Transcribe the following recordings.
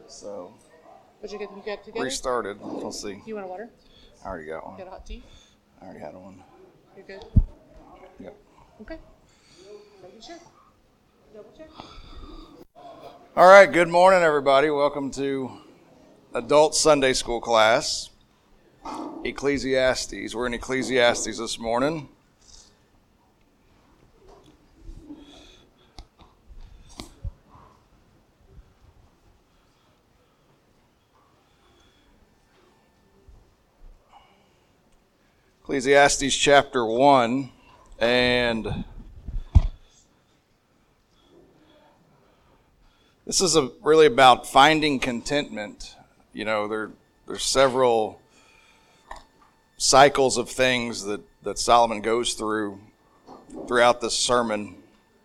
So But you get together? restarted. Let's see. You want a water? I already got one. Got a hot tea? I already had one. You're good? Yep. Okay. Double check. Double check. All right. Good morning, everybody. Welcome to Adult Sunday School class. Ecclesiastes. We're in Ecclesiastes this morning. Ecclesiastes chapter 1, and this is really about finding contentment. You know, there's several cycles of things that Solomon goes throughout this sermon.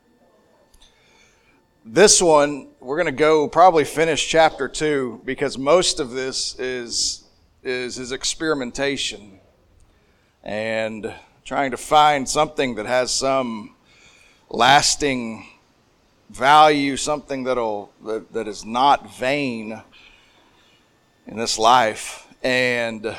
This one, we're going to go probably finish chapter 2 because most of this is his experimentation and trying to find something that has some lasting value, something that is not vain in this life. And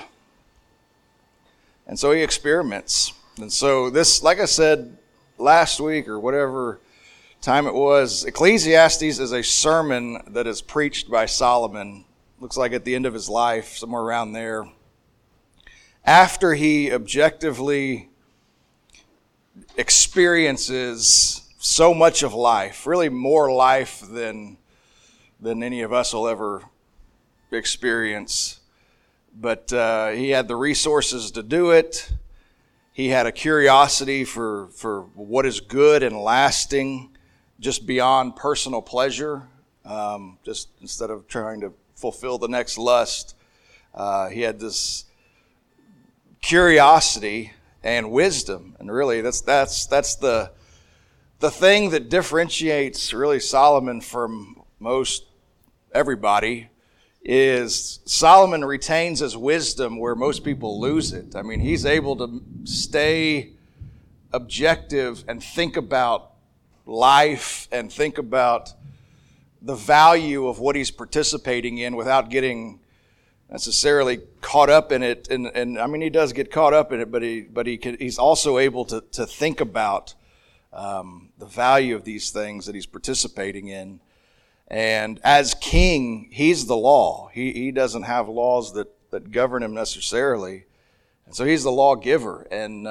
so he experiments. And so this, like I said last week or whatever time it was, Ecclesiastes is a sermon that is preached by Solomon. Looks like at the end of his life, somewhere around there. After he objectively experiences so much of life, really more life than any of us will ever experience. But he had the resources to do it. He had a curiosity for what is good and lasting, just beyond personal pleasure. Just instead of trying to fulfill the next lust, he had this curiosity and wisdom, and really that's the thing that differentiates really Solomon from most everybody. Is Solomon retains his wisdom where most people lose it. I mean, he's able to stay objective and think about life and think about the value of what he's participating in without getting necessarily caught up in it. And I mean, he does get caught up in it, but he's also able to think about the value of these things that he's participating in. And as king, he's the law. He doesn't have laws that govern him necessarily. And so he's the lawgiver. And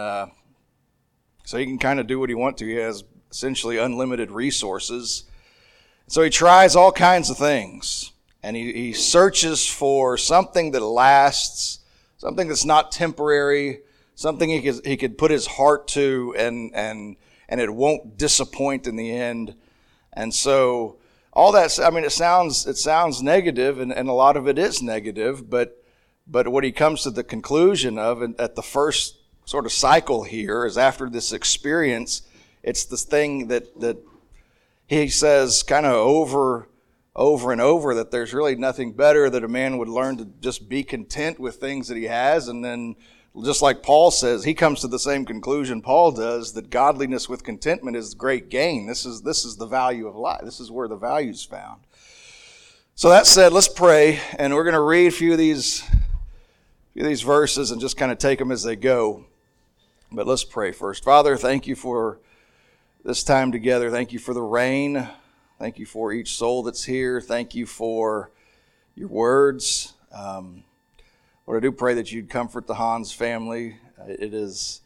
so he can kind of do what he wants to. He has essentially unlimited resources. So he tries all kinds of things. And he searches for something that lasts, something that's not temporary, something he could put his heart to and it won't disappoint in the end. And so all that, I mean, it sounds negative, and a lot of it is negative, but what he comes to the conclusion of at the first sort of cycle here is after this experience, it's this thing that he says kind of over and over, that there's really nothing better, that a man would learn to just be content with things that he has. And then just like Paul says, he comes to the same conclusion Paul does, that godliness with contentment is great gain. This is the value of life. This is where the value's found. So that said, let's pray, and we're going to read a few of these verses and just kind of take them as they go. But let's pray first. Father, thank you for this time together. Thank you for the rain. Thank you for each soul that's here. Thank you for your words. Lord, I do pray that you'd comfort the Hans family. It is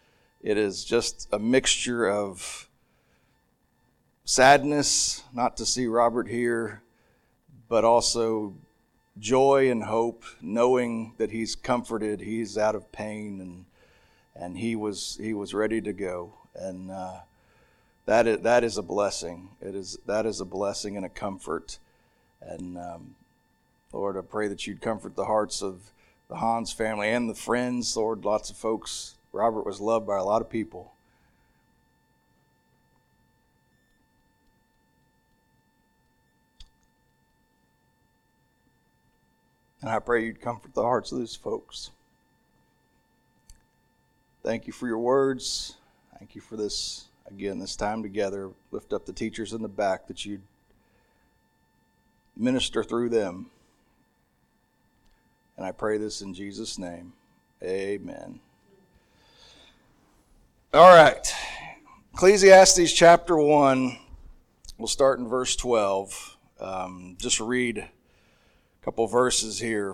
just a mixture of sadness not to see Robert here, but also joy and hope, knowing that he's comforted, he's out of pain, and he was ready to go. And that is a blessing. That is a blessing and a comfort. And Lord, I pray that you'd comfort the hearts of the Hans family and the friends. Lord, lots of folks. Robert was loved by a lot of people. And I pray you'd comfort the hearts of these folks. Thank you for your words. Thank you for this, again, this time together. Lift up the teachers in the back, that you'd minister through them. And I pray this in Jesus' name. Amen. All right. Ecclesiastes chapter 1. We'll start in verse 12. Just read a couple verses here.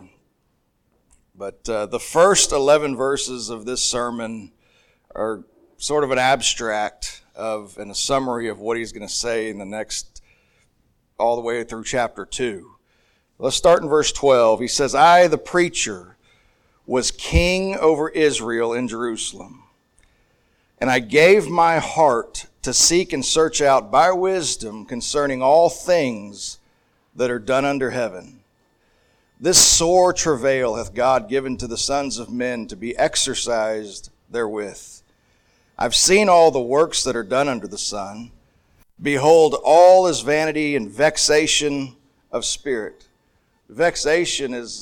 But the first 11 verses of this sermon are sort of an abstract of and a summary of what he's going to say in the next, all the way through chapter 2. Let's start in verse 12. He says, I, the preacher, was king over Israel in Jerusalem, and I gave my heart to seek and search out by wisdom concerning all things that are done under heaven. This sore travail hath God given to the sons of men to be exercised therewith. I've seen all the works that are done under the sun. Behold, all is vanity and vexation of spirit. Vexation is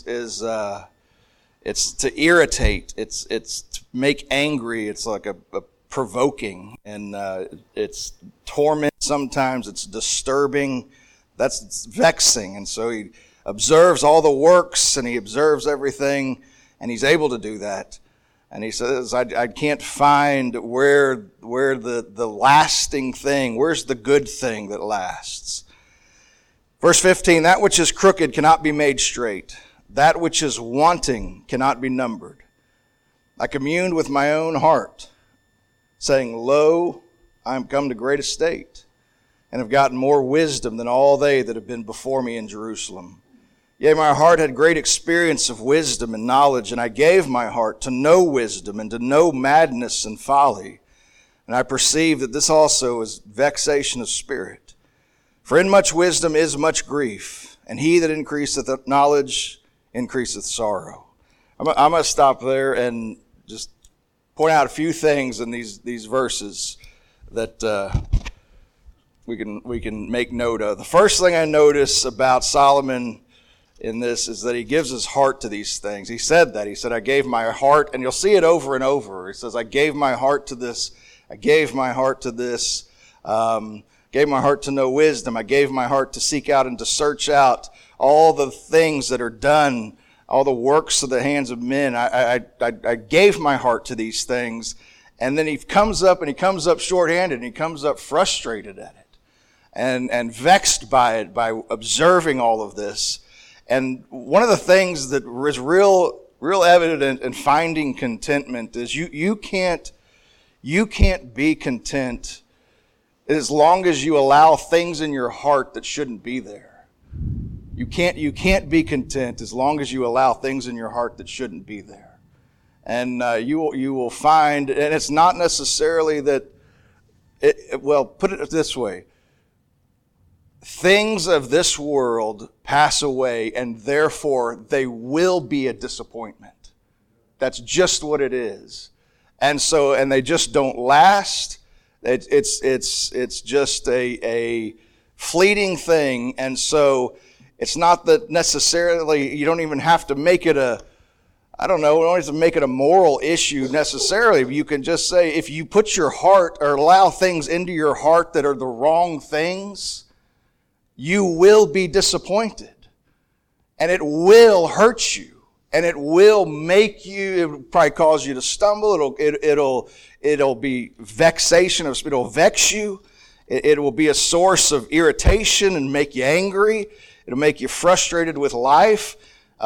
it's to irritate. It's to make angry. It's like a provoking, and it's torment. Sometimes it's disturbing. It's vexing, and so he observes all the works, and he observes everything, and he's able to do that. And he says, I can't find where the lasting thing, where's the good thing that lasts. Verse 15, that which is crooked cannot be made straight. That which is wanting cannot be numbered. I communed with my own heart, saying, Lo, I am come to great estate, and have gotten more wisdom than all they that have been before me in Jerusalem. Yea, my heart had great experience of wisdom and knowledge, and I gave my heart to know wisdom and to know madness and folly. And I perceive that this also is vexation of spirit. For in much wisdom is much grief, and he that increaseth knowledge increaseth sorrow. I'm going to stop there and just point out a few things in these verses that we can make note of. The first thing I notice about Solomon in this is that he gives his heart to these things. He said that. He said, I gave my heart, and you'll see it over and over. He says, I gave my heart to this. I gave my heart to this. Gave my heart to know wisdom. I gave my heart to seek out and to search out all the things that are done, all the works of the hands of men. I gave my heart to these things. And then he comes up shorthanded, and he comes up frustrated at it and vexed by it, by observing all of this. And one of the things that is real evident in finding contentment is you can't be content as long as you allow things in your heart that shouldn't be there. You can't be content as long as you allow things in your heart that shouldn't be there. And you will find, and it's not necessarily that. Put it this way. Things of this world pass away, and therefore they will be a disappointment. That's just what it is. And they just don't last. It's just a fleeting thing. And so it's not that necessarily, you don't even have to make it we don't have to make it a moral issue necessarily. You can just say, if you put your heart or allow things into your heart that are the wrong things, you will be disappointed, and it will hurt you, and it will make you. It will probably cause you to stumble. It'll be vexation. It'll vex you. It will be a source of irritation and make you angry. It'll make you frustrated with life.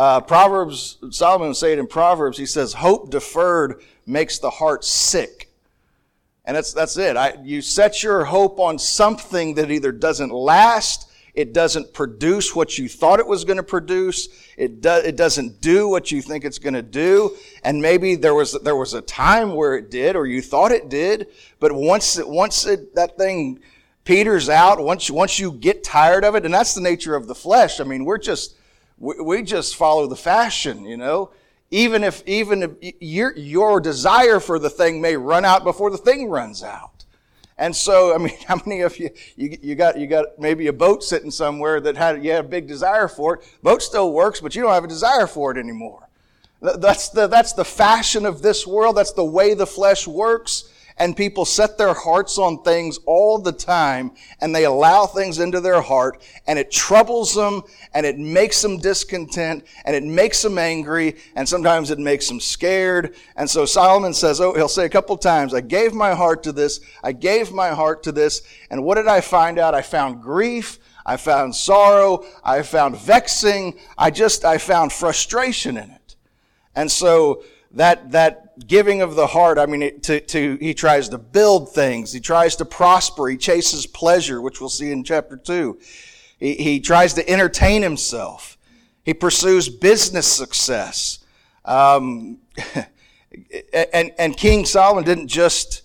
Solomon say it in Proverbs. He says, "Hope deferred makes the heart sick," and that's it. You set your hope on something that either doesn't last. It doesn't produce what you thought it was going to produce. It doesn't do what you think it's going to do. And maybe there was a time where it did, or you thought it did. But once that thing peters out, once you get tired of it, and that's the nature of the flesh. I mean, we just follow the fashion, you know. Even if your desire for the thing may run out before the thing runs out. And so, I mean, how many of you got maybe a boat sitting somewhere that you had a big desire for it? Boat still works, but you don't have a desire for it anymore. That's the fashion of this world. That's the way the flesh works. And people set their hearts on things all the time, and they allow things into their heart, and it troubles them, and it makes them discontent, and it makes them angry, and sometimes it makes them scared. And so Solomon says, he'll say a couple times, I gave my heart to this, I gave my heart to this, and what did I find out? I found grief, I found sorrow, I found vexing, I found frustration in it. And so that giving of the heart, I mean, he tries to build things. He tries to prosper. He chases pleasure, which we'll see in chapter 2. He tries to entertain himself. He pursues business success. And King Solomon didn't just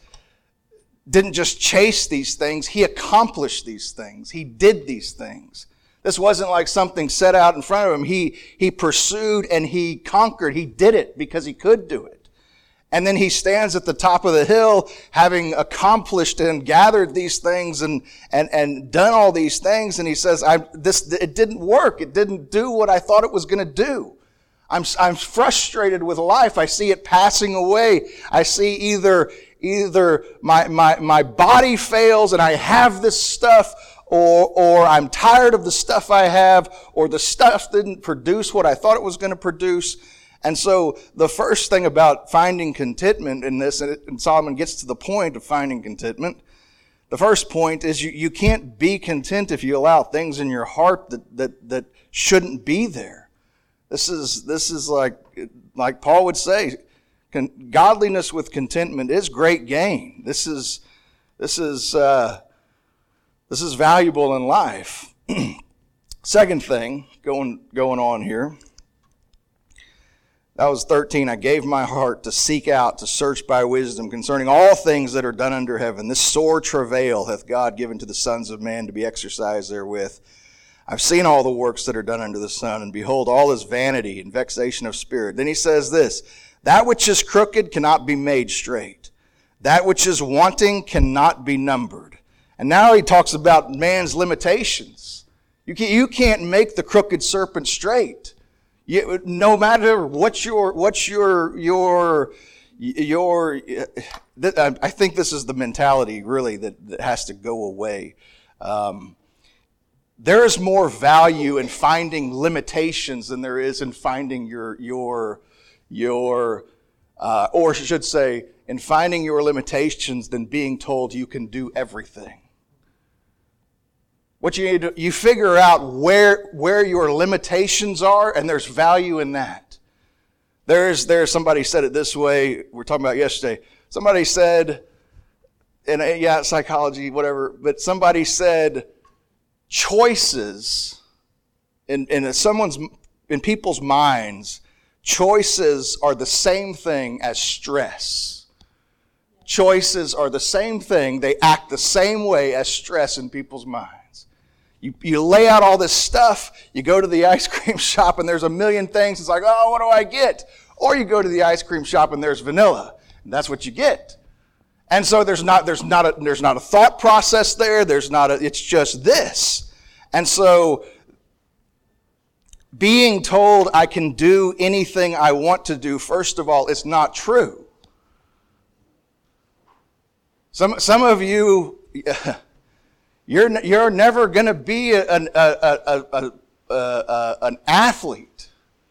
chase these things. He accomplished these things. He did these things. This wasn't like something set out in front of him. He pursued and he conquered. He did it because he could do it. And then he stands at the top of the hill, having accomplished and gathered these things and done all these things. And he says, it didn't work. It didn't do what I thought it was going to do. I'm frustrated with life. I see it passing away. I see either my body fails and I have this stuff, or I'm tired of the stuff I have, or the stuff didn't produce what I thought it was going to produce. And so the first thing about finding contentment in this, and Solomon gets to the point of finding contentment, the first point is you can't be content if you allow things in your heart that shouldn't be there. This is like Paul would say, godliness with contentment is great gain. This is valuable in life. Second thing going on here. That was 13. I gave my heart to seek out, to search by wisdom concerning all things that are done under heaven. This sore travail hath God given to the sons of man to be exercised therewith. I've seen all the works that are done under the sun, and behold, all is vanity and vexation of spirit. Then he says this, that which is crooked cannot be made straight. That which is wanting cannot be numbered. And now he talks about man's limitations. You can't make the crooked serpent straight. No matter what I think this is the mentality really that has to go away. There is more value in finding limitations than there is in finding or I should say, in finding your limitations than being told you can do everything. What you need to, you figure out where your limitations are, and there's value in that. There's somebody said it this way, we were talking about yesterday. Somebody said, psychology, whatever, but somebody said choices in people's minds, choices are the same thing as stress. Choices are the same thing. They act the same way as stress in people's minds. You lay out all this stuff, you go to the ice cream shop and there's a million things. It's like, oh, what do I get? Or you go to the ice cream shop and there's vanilla. And that's what you get. And so there's not a thought process there. It's just this. And so being told I can do anything I want to do, first of all, it's not true. Some of you, you're never going to be an athlete.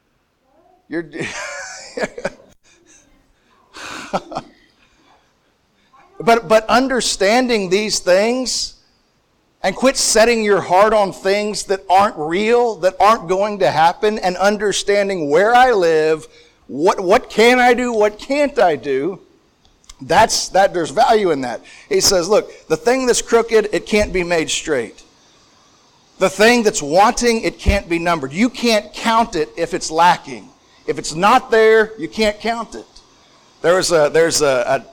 But understanding these things and quit setting your heart on things that aren't real, that aren't going to happen, and understanding where I live, what can I do, what can't I do. There's value in that. He says, look, the thing that's crooked, it can't be made straight. The thing that's wanting, it can't be numbered. You can't count it if it's lacking. If it's not there, you can't count it. There's an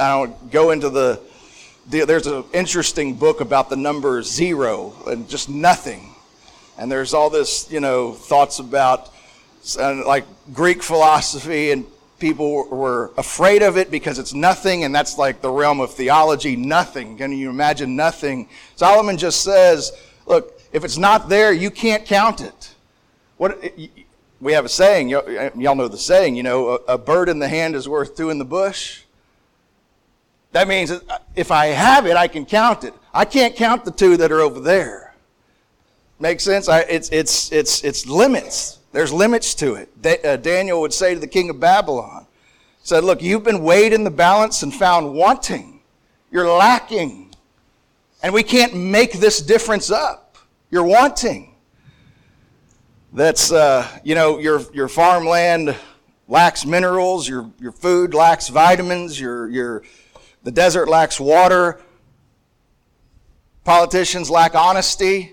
interesting book about the number 0 and just nothing. And there's all this, thoughts about like Greek philosophy, and people were afraid of it because it's nothing, and that's like the realm of theology, nothing. Can you imagine nothing? Solomon just says, look, if it's not there, you can't count it. We have a saying, y'all know the saying, a bird in the hand is worth two in the bush. That means if I have it, I can count it. I can't count the 2 that are over there. Make sense? It's limits. There's limits to it. Daniel would say to the king of Babylon, said, look, you've been weighed in the balance and found wanting. You're lacking. And we can't make this difference up. You're wanting. That's, your farmland lacks minerals. Your food lacks vitamins. The desert lacks water. Politicians lack honesty.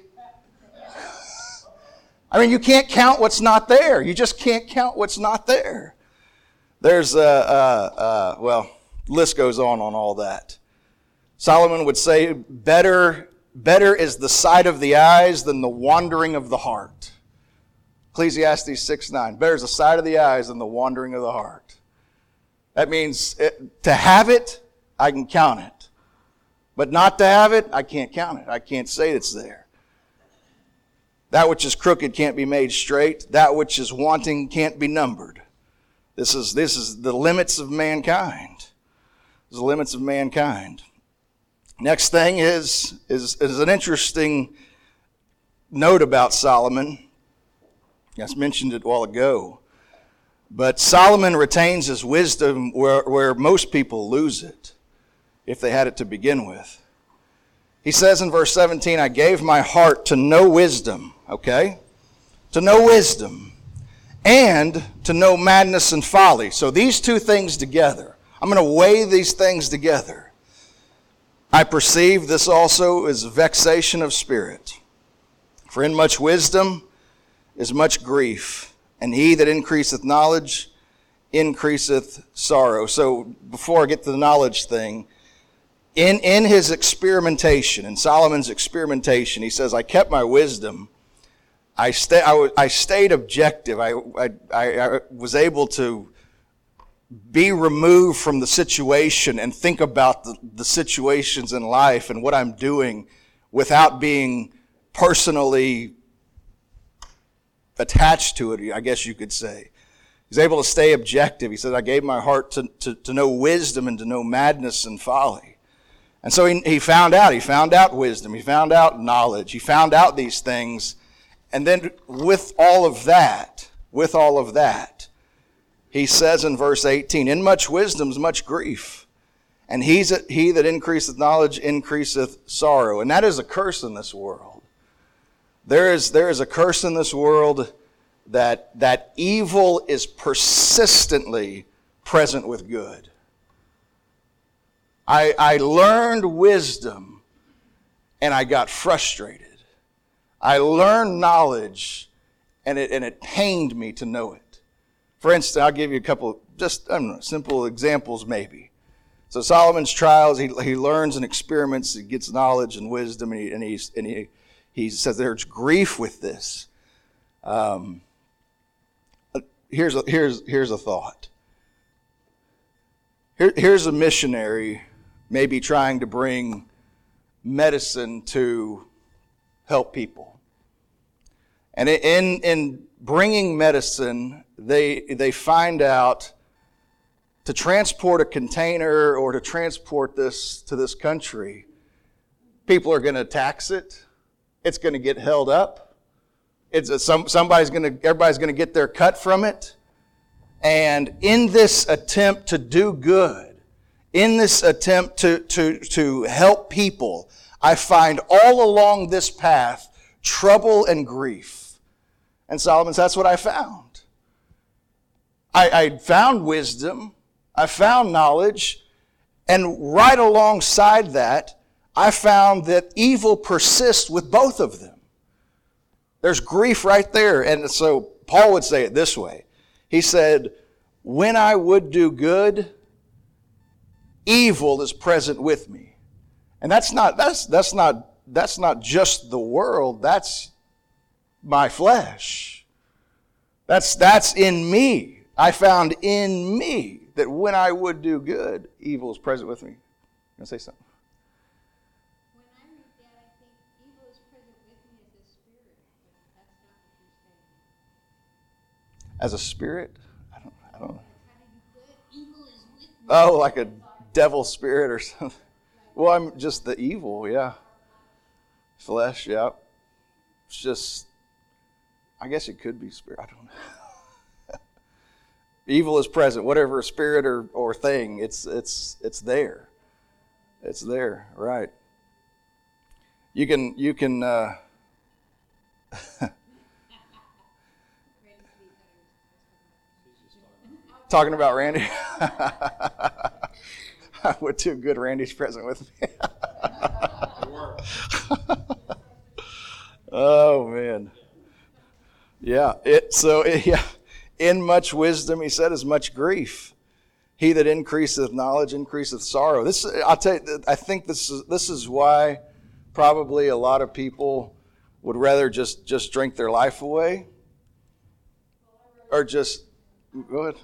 I mean, you can't count what's not there. You just can't count what's not there. There's the list goes on all that. Solomon would say, better is the sight of the eyes than the wandering of the heart. Ecclesiastes 6:9. Better is the sight of the eyes than the wandering of the heart. That means to have it, I can count it. But not to have it, I can't count it. I can't say it's there. That which is crooked can't be made straight. That which is wanting can't be numbered. This is the limits of mankind. This is the limits of mankind. Next thing is an interesting note about Solomon. I mentioned it a while ago. But Solomon retains his wisdom where most people lose it, if they had it to begin with. He says in verse 17, I gave my heart to know wisdom, okay? To know wisdom and to know madness and folly. So these 2 things together, I'm going to weigh these things together. I perceive this also is vexation of spirit. For in much wisdom is much grief, and he that increaseth knowledge increaseth sorrow. So before I get to the knowledge thing, in his experimentation, in Solomon's experimentation, he says, I kept my wisdom. I stayed objective. I was able to be removed from the situation and think about the situations in life and what I'm doing without being personally attached to it, I guess you could say. He's able to stay objective. He said, I gave my heart to know wisdom and to know madness and folly. And so he found out wisdom. He found out knowledge. He found out these things. And then with all of that, he says in verse 18, in much wisdom is much grief. And he that increaseth knowledge increaseth sorrow. And that is a curse in this world. There is a curse in this world that evil is persistently present with good. I learned wisdom and I got frustrated. I learned knowledge and it pained me to know it. For instance, I'll give you a couple just simple examples maybe. So Solomon's trials, he learns and experiments, he gets knowledge and wisdom, and he says there's grief with this. Here's a thought. Here's a missionary maybe trying to bring medicine to help people. And in bringing medicine, they find out to transport a container or to transport this to this country, people are going to tax it. It's going to get held up. Everybody's going to get their cut from it. And in this attempt to do good, in this attempt to help people, I find all along this path trouble and grief. And Solomon says, that's what I found. I found wisdom, I found knowledge, and right alongside that, I found that evil persists with both of them. There's grief right there. And so Paul would say it this way. He said, when I would do good, evil is present with me. And that's not just the world, that's my flesh. That's in me. I found in me that when I would do good, evil is present with me. You want to say something? When I read that, I think evil is present with me as a spirit, but that's not what you're saying. As a spirit? I don't know. How do you put evil is with me? Oh, like a devil spirit or something. Well, I'm just the evil, yeah. Flesh, yeah. It's just, I guess it could be spirit. I don't know. Evil is present. Whatever spirit or thing, it's there. It's there, right? You can. Talking about Randy. I went to a good Randy's present with me. Oh man. Yeah. In much wisdom, he said, is much grief. He that increaseth knowledge increaseth sorrow. I'll tell you, I think this is why probably a lot of people would rather just drink their life away, or just go ahead.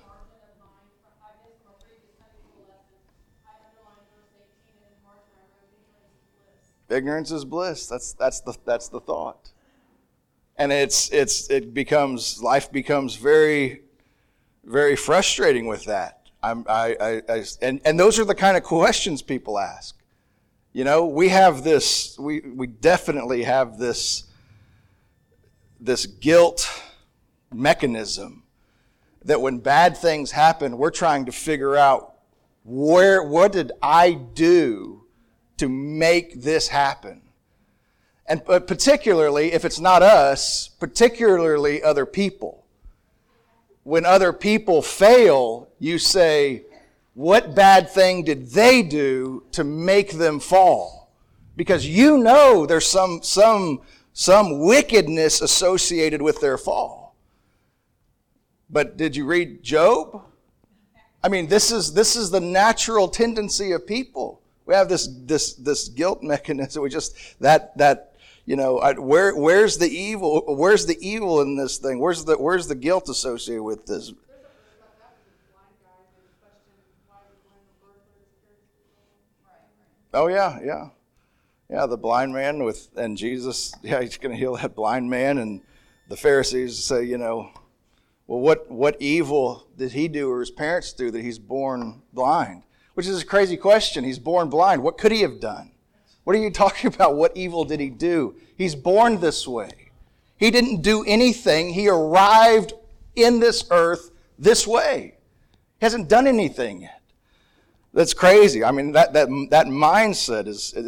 Ignorance is bliss. That's the thought, and life becomes very, very frustrating with that. And those are the kind of questions people ask. You know, we have this. We definitely have this guilt mechanism that when bad things happen, we're trying to figure out what did I do to make this happen? And particularly, if it's not us, particularly other people. When other people fail, you say, what bad thing did they do to make them fall? Because you know there's some wickedness associated with their fall. But did you read Job? I mean, this is the natural tendency of people. We have this guilt mechanism. We just where's the evil? Where's the evil in this thing? Where's the guilt associated with this? Oh yeah. The blind man and Jesus. Yeah, he's going to heal that blind man, and the Pharisees say, well, what evil did he do or his parents do that he's born blind? Which is a crazy question. He's born blind. What could he have done? What are you talking about? What evil did he do? He's born this way. He didn't do anything. He arrived in this earth this way. He hasn't done anything yet. That's crazy. I mean, that mindset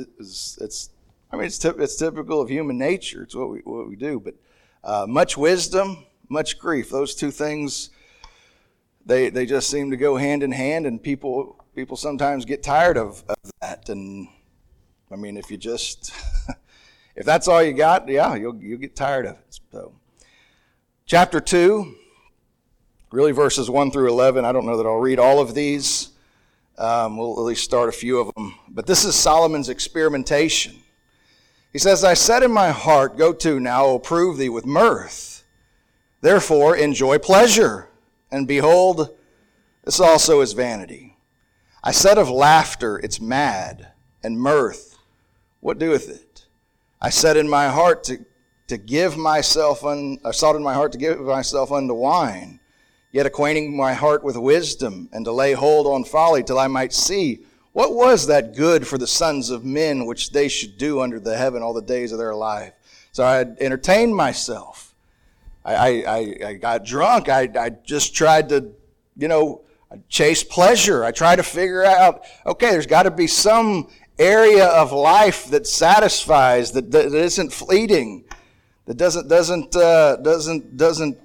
it's typical of human nature. It's what we do. But much wisdom, much grief. Those two things, they just seem to go hand in hand, and people sometimes get tired of that. And I mean, if that's all you got, yeah, you'll get tired of it. So, chapter 2, really verses 1 through 11. I don't know that I'll read all of these. We'll at least start a few of them. But this is Solomon's experimentation. He says, I said in my heart, go to now, I will prove thee with mirth. Therefore enjoy pleasure, and behold, this also is vanity. I said of laughter, it's mad, and mirth, what doeth it? I said in my heart to give myself I sought in my heart to give myself unto wine, yet acquainting my heart with wisdom, and to lay hold on folly, till I might see what was that good for the sons of men which they should do under the heaven all the days of their life. So I had entertained myself. I got drunk. I just tried to, chase pleasure. I tried to figure out, okay, there's got to be some area of life that satisfies, that isn't fleeting, that doesn't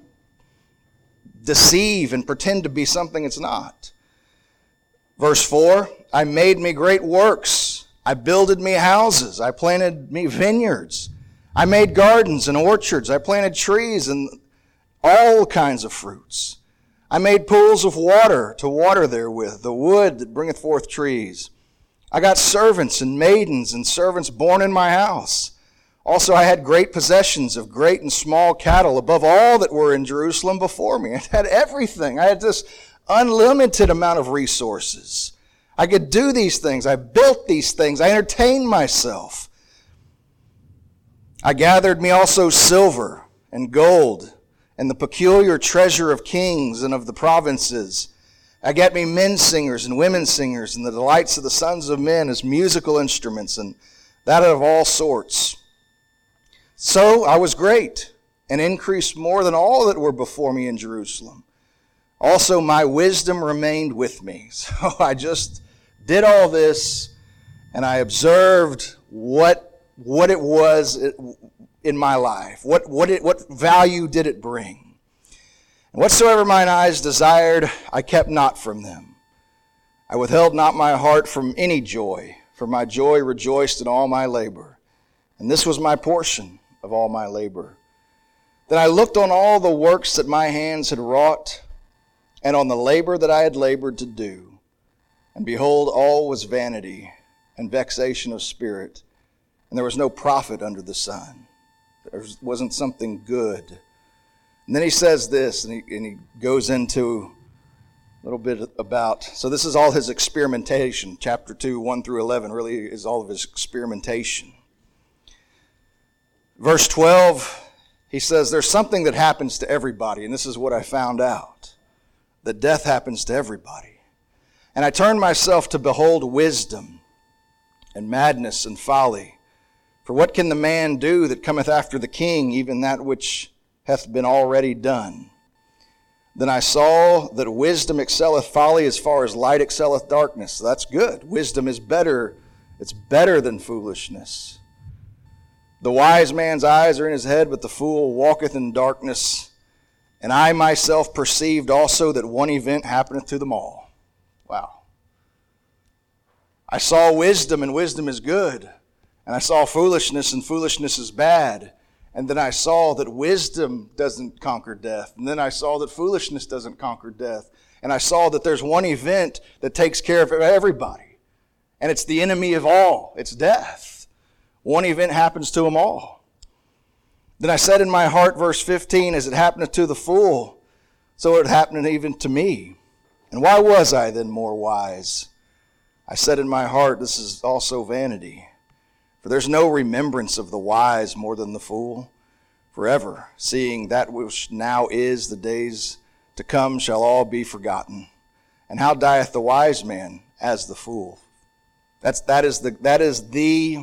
deceive and pretend to be something it's not. Verse 4, I made me great works. I builded me houses. I planted me vineyards. I made gardens and orchards. I planted trees and all kinds of fruits. I made pools of water to water therewith, the wood that bringeth forth trees. I got servants and maidens and servants born in my house. Also I had great possessions of great and small cattle, above all that were in Jerusalem before me. I had everything. I had this unlimited amount of resources. I could do these things. I built these things. I entertained myself. I gathered me also silver and gold, and the peculiar treasure of kings and of the provinces, I got me men singers and women singers, and the delights of the sons of men as musical instruments, and that of all sorts. So I was great, and increased more than all that were before me in Jerusalem. Also my wisdom remained with me. So I just did all this, and I observed what it was in my life. What value did it bring? And whatsoever mine eyes desired, I kept not from them. I withheld not my heart from any joy, for my joy rejoiced in all my labor. And this was my portion of all my labor. Then I looked on all the works that my hands had wrought, and on the labor that I had labored to do. And behold, all was vanity and vexation of spirit, and there was no profit under the sun. There wasn't something good. And then he says this, and he goes into a little bit about, so this is all his experimentation. Chapter 2, 1 through 11 really is all of his experimentation. Verse 12, he says, there's something that happens to everybody, and this is what I found out, that death happens to everybody. And I turned myself to behold wisdom and madness and folly. For what can the man do that cometh after the king, even that which hath been already done? Then I saw that wisdom excelleth folly as far as light excelleth darkness. So that's good. Wisdom is better. It's better than foolishness. The wise man's eyes are in his head, but the fool walketh in darkness. And I myself perceived also that one event happeneth to them all. Wow. I saw wisdom, and wisdom is good. And I saw foolishness, and foolishness is bad. And then I saw that wisdom doesn't conquer death. And then I saw that foolishness doesn't conquer death. And I saw that there's one event that takes care of everybody. And it's the enemy of all. It's death. One event happens to them all. Then I said in my heart, verse 15, as it happeneth to the fool, so it happened even to me. And why was I then more wise? I said in my heart, this is also vanity. For there's no remembrance of the wise more than the fool forever, seeing that which now is, the days to come shall all be forgotten. And how dieth the wise man as the fool? That is the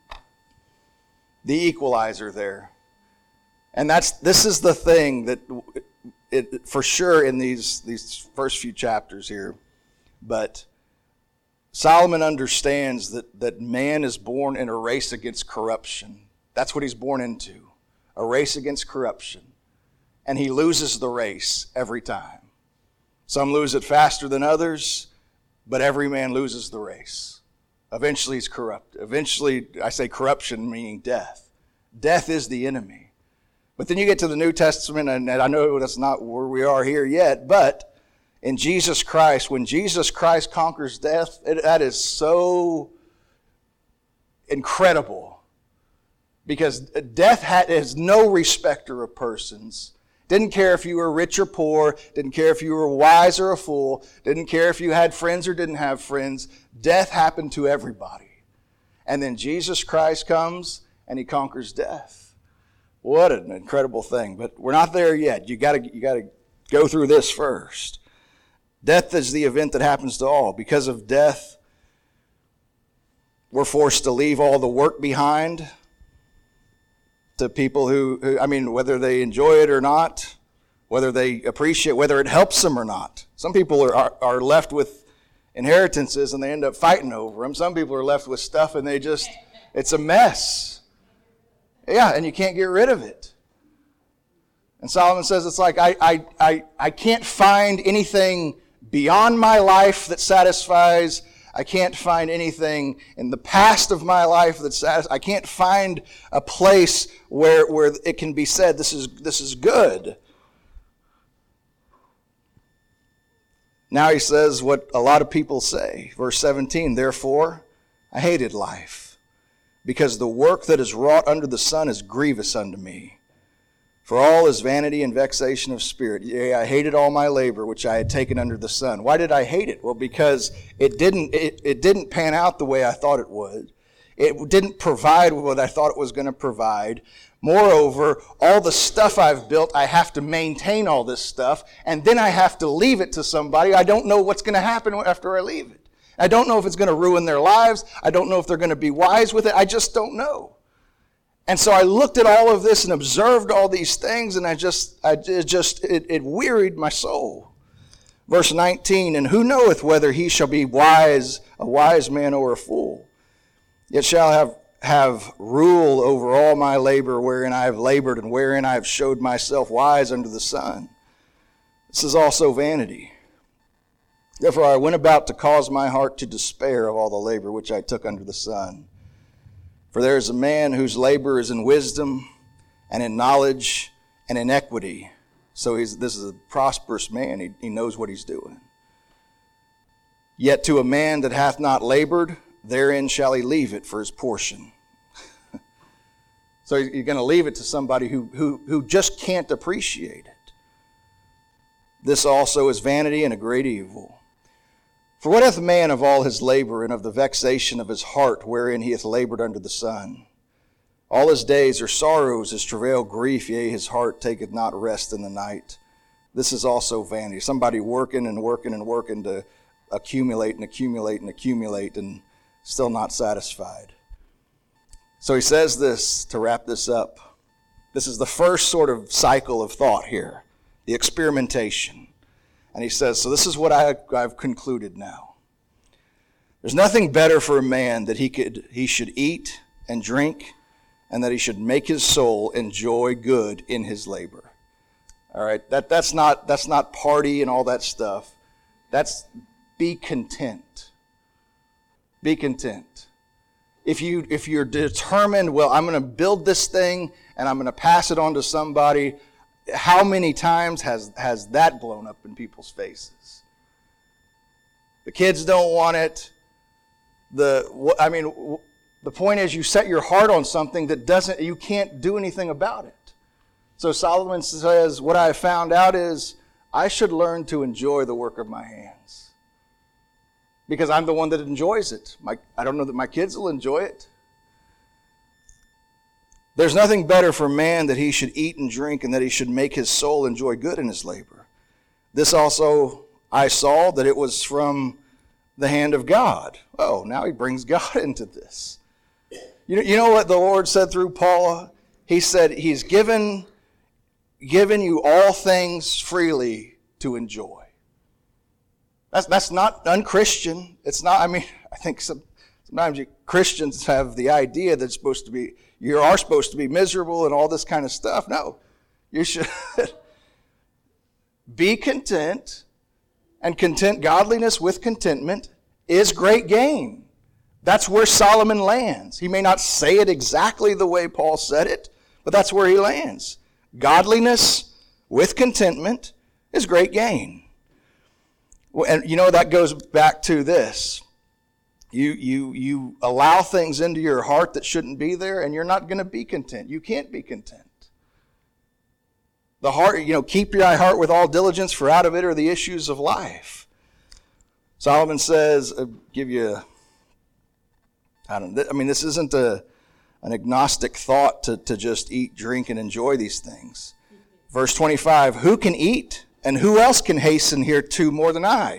equalizer there. And this is the thing that it for sure in these first few chapters here, but Solomon understands that man is born in a race against corruption. That's what he's born into, a race against corruption. And he loses the race every time. Some lose it faster than others, but every man loses the race. Eventually he's corrupt. Eventually, I say corruption meaning death. Death is the enemy. But then you get to the New Testament, and I know that's not where we are here yet, but in Jesus Christ, when Jesus Christ conquers death, that is so incredible. Because death is no respecter of persons. Didn't care if you were rich or poor. Didn't care if you were wise or a fool. Didn't care if you had friends or didn't have friends. Death happened to everybody. And then Jesus Christ comes and he conquers death. What an incredible thing. But we're not there yet. You got to go through this first. Death is the event that happens to all. Because of death, we're forced to leave all the work behind to people who, whether they enjoy it or not, whether they appreciate, whether it helps them or not. Some people are left with inheritances and they end up fighting over them. Some people are left with stuff and it's a mess. Yeah, and you can't get rid of it. And Solomon says it's like, I can't find anything beyond my life that satisfies. I can't find anything in the past of my life that satisfies. I can't find a place where it can be said, this is good. Now he says what a lot of people say. Verse 17, therefore, I hated life, because the work that is wrought under the sun is grievous unto me. For all is vanity and vexation of spirit. Yea, I hated all my labor which I had taken under the sun. Why did I hate it? Well, because it didn't pan out the way I thought it would. It didn't provide what I thought it was going to provide. Moreover, all the stuff I've built, I have to maintain all this stuff, and then I have to leave it to somebody. I don't know what's going to happen after I leave it. I don't know if it's going to ruin their lives. I don't know if they're going to be wise with it. I just don't know. And so I looked at all of this and observed all these things, and it wearied my soul. Verse 19, and who knoweth whether he shall be wise, a wise man or a fool? Yet shall have rule over all my labor wherein I have labored and wherein I have showed myself wise under the sun. This is also vanity. Therefore I went about to cause my heart to despair of all the labor which I took under the sun. For there is a man whose labor is in wisdom and in knowledge and in equity. So this is a prosperous man. He knows what he's doing. Yet to a man that hath not labored, therein shall he leave it for his portion. So you're going to leave it to somebody who just can't appreciate it. This also is vanity and a great evil. For what hath man of all his labor and of the vexation of his heart wherein he hath labored under the sun? All his days are sorrows, his travail grief, yea, his heart taketh not rest in the night. This is also vanity. Somebody working and working and working to accumulate and accumulate and accumulate and still not satisfied. So he says this to wrap this up. This is the first sort of cycle of thought here, the experimentation. And he says, so this is what I've concluded now. There's nothing better for a man that he should eat and drink, and that he should make his soul enjoy good in his labor. All right, that's not party and all that stuff. That's be content. Be content. If you're determined, well, I'm going to build this thing and I'm going to pass it on to somebody, how many times has that blown up in people's faces? The kids don't want it. The point is, you set your heart on something that you can't do anything about it. So Solomon says, what I have found out is I should learn to enjoy the work of my hands. Because I'm the one that enjoys it. I don't know that my kids will enjoy it. There's nothing better for man that he should eat and drink and that he should make his soul enjoy good in his labor. This also I saw that it was from the hand of God. Oh, now he brings God into this. You know what the Lord said through Paul? He said he's given you all things freely to enjoy. That's not unchristian. It's not, I think sometimes Christians have the idea that you are supposed to be miserable and all this kind of stuff. No, you should be content, and godliness with contentment is great gain. That's where Solomon lands. He may not say it exactly the way Paul said it, but that's where he lands. Godliness with contentment is great gain. Well, and that goes back to this. You allow things into your heart that shouldn't be there, and you're not going to be content. You can't be content. The heart, keep your heart with all diligence, for out of it are the issues of life. Solomon says, this isn't an agnostic thought to just eat, drink, and enjoy these things. Verse 25, who can eat, and who else can hasten hereto more than I?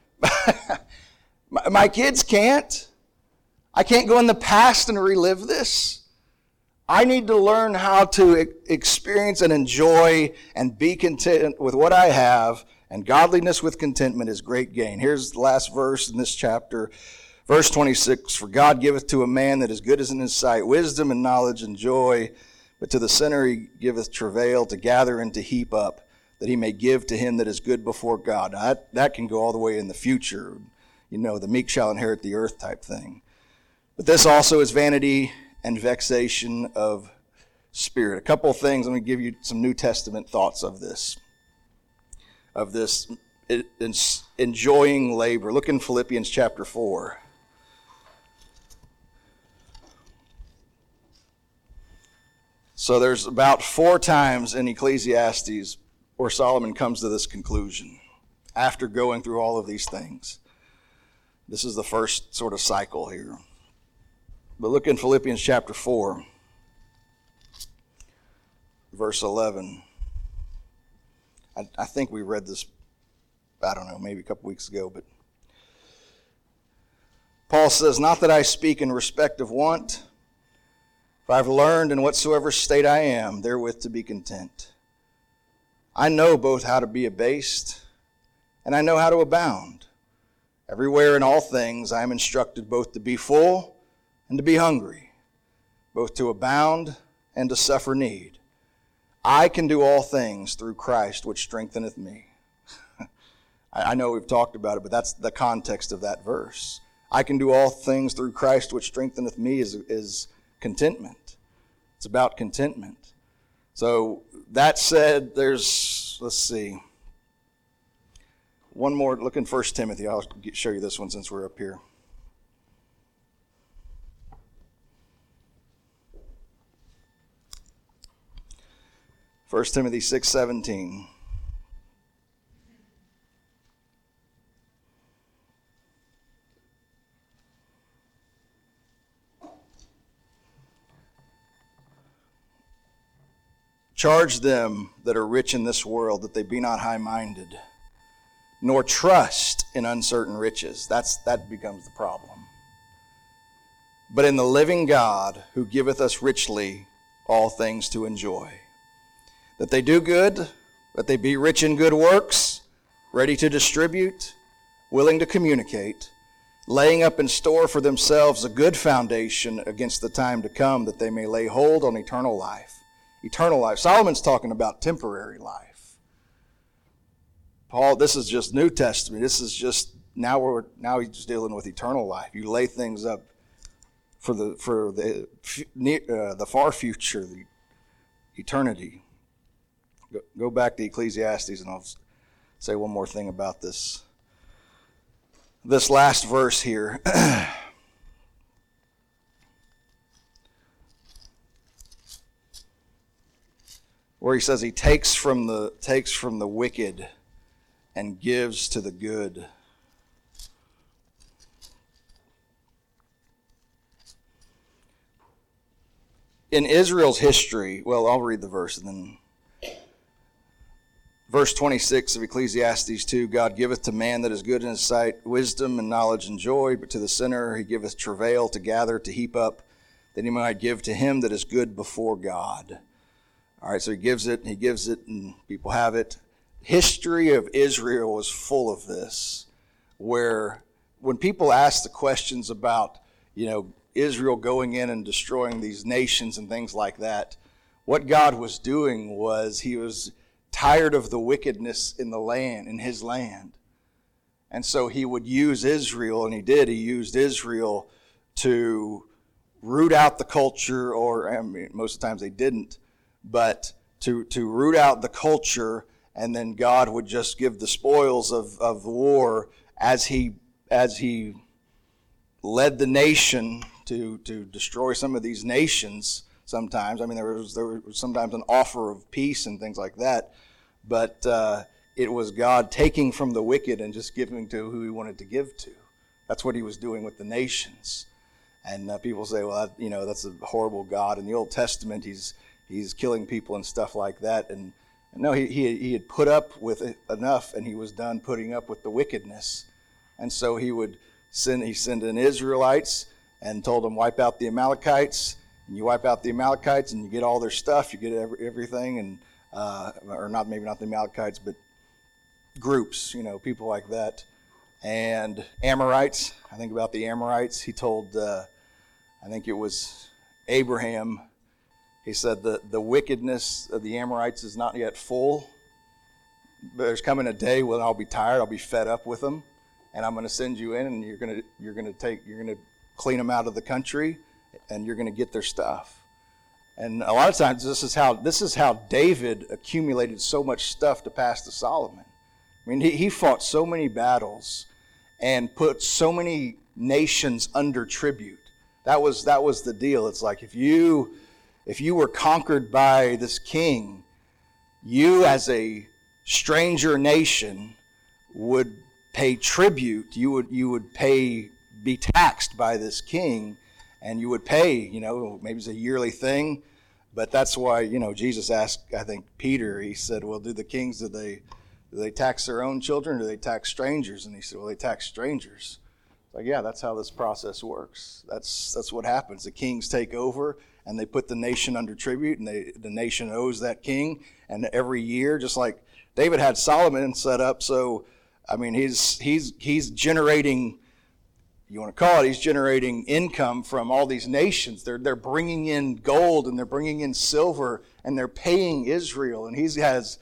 My kids can't. I can't go in the past and relive this. I need to learn how to experience and enjoy and be content with what I have, and godliness with contentment is great gain. Here's the last verse in this chapter, verse 26. For God giveth to a man that is good as in his sight wisdom and knowledge and joy, but to the sinner he giveth travail to gather and to heap up, that he may give to him that is good before God. Now that can go all the way in the future. The meek shall inherit the earth type thing. But this also is vanity and vexation of spirit. A couple of things. Let me give you some New Testament thoughts of this enjoying labor. Look in Philippians chapter 4. So there's about 4 times in Ecclesiastes where Solomon comes to this conclusion after going through all of these things. This is the first sort of cycle here. But look in Philippians chapter 4, verse 11. I think we read this, I don't know, maybe a couple weeks ago, but Paul says, "Not that I speak in respect of want, for I have learned in whatsoever state I am, therewith to be content. I know both how to be abased, and I know how to abound. Everywhere in all things I am instructed both to be full and to be hungry, both to abound and to suffer need. I can do all things through Christ, which strengtheneth me." I know we've talked about it, but that's the context of that verse. I can do all things through Christ, which strengtheneth me is contentment. It's about contentment. So that said, let's see. One more, look in 1 Timothy. I'll show you this one since we're up here. 1 Timothy 6:17. "Charge them that are rich in this world that they be not high-minded, nor trust in uncertain riches." That becomes the problem. "But in the living God, who giveth us richly all things to enjoy. That they do good, that they be rich in good works, ready to distribute, willing to communicate, laying up in store for themselves a good foundation against the time to come, that they may lay hold on eternal life." Eternal life. Solomon's talking about temporary life. Paul, this is just New Testament. This is just now he's just dealing with eternal life. You lay things up for the far future, the eternity. Go back to Ecclesiastes, and I'll say one more thing about this last verse here. Where he says he takes from the wicked and gives to the good. In Israel's history, well, I'll read the verse and then. Verse 26 of Ecclesiastes 2, "God giveth to man that is good in his sight wisdom and knowledge and joy, but to the sinner he giveth travail to gather, to heap up, that he might give to him that is good before God." All right, so he gives it, and people have it. History of Israel is full of this, where when people ask the questions about, Israel going in and destroying these nations and things like that, what God was doing was he was tired of the wickedness in the land, in his land. And so he would use Israel, and he did. He used Israel to root out the culture, or most of the times they didn't, but to root out the culture, and then God would just give the spoils of the war as he led the nation to destroy some of these nations sometimes. I mean, there was sometimes an offer of peace and things like that, but it was God taking from the wicked and just giving to who he wanted to give to. That's what he was doing with the nations. And people say, well, that's a horrible God. In the Old Testament, he's killing people and stuff like that. And no, he had put up with it enough, and he was done putting up with the wickedness. And so he sent in Israelites and told them, wipe out the Amalekites. And you wipe out the Amalekites and you get all their stuff, you get everything, and maybe not the Amalekites, but groups, people like that. And Amorites, I think about the Amorites. He told, I think it was Abraham, he said the wickedness of the Amorites is not yet full. But there's coming a day when I'll be tired, I'll be fed up with them, and I'm going to send you in, and you're going to clean them out of the country, and you're going to get their stuff. And a lot of times this is how David accumulated so much stuff to pass to Solomon. I mean, he fought so many battles and put so many nations under tribute. That was the deal. It's like if you were conquered by this king, you as a stranger nation would pay tribute. You would be taxed by this king, and you would pay, maybe it's a yearly thing, but that's why, Jesus asked, I think, Peter, he said, well, do the kings, do they tax their own children, or do they tax strangers? And he said, well, they tax strangers. It's like, yeah, that's how this process works. That's what happens. The kings take over, and they put the nation under tribute, and the nation owes that king, and every year, just like David had Solomon set up, so, I mean, he's generating, you want to call it, he's generating income from all these nations. They're bringing in gold and they're bringing in silver and they're paying Israel. And he has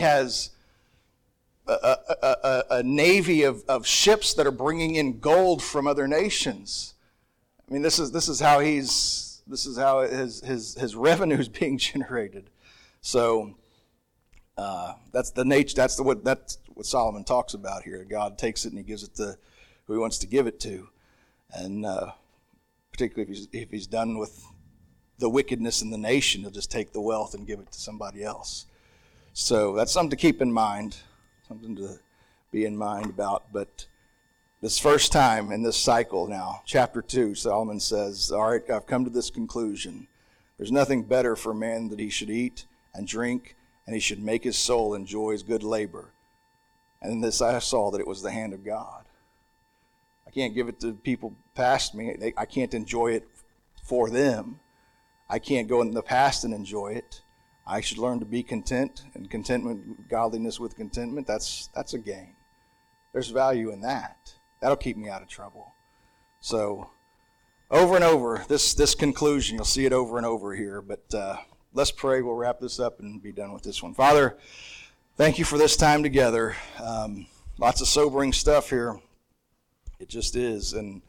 a navy of ships that are bringing in gold from other nations. I mean, this is how his revenue is being generated. So that's the nature. That's what Solomon talks about here. God takes it and he gives it to who he wants to give it to, and particularly if he's done with the wickedness in the nation, he'll just take the wealth and give it to somebody else. So that's something to keep in mind, something to be in mind about. But this first time in this cycle now, chapter 2, Solomon says, all right, I've come to this conclusion. There's nothing better for man that he should eat and drink, and he should make his soul enjoy his good labor. And in this I saw that it was the hand of God. I can't give it to people past me. I can't enjoy it for them. I can't go in the past and enjoy it. I should learn to be content, and contentment, godliness with contentment, that's a gain. There's value in that. That'll keep me out of trouble. So over and over, this conclusion, you'll see it over and over here. But let's pray. We'll wrap this up and be done with this one. Father, thank you for this time together. Lots of sobering stuff here. It just is. And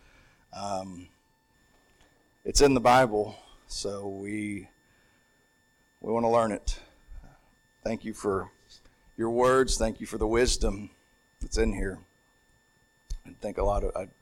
it's in the Bible, so we want to learn it. Thank you for your words. Thank you for the wisdom that's in here. I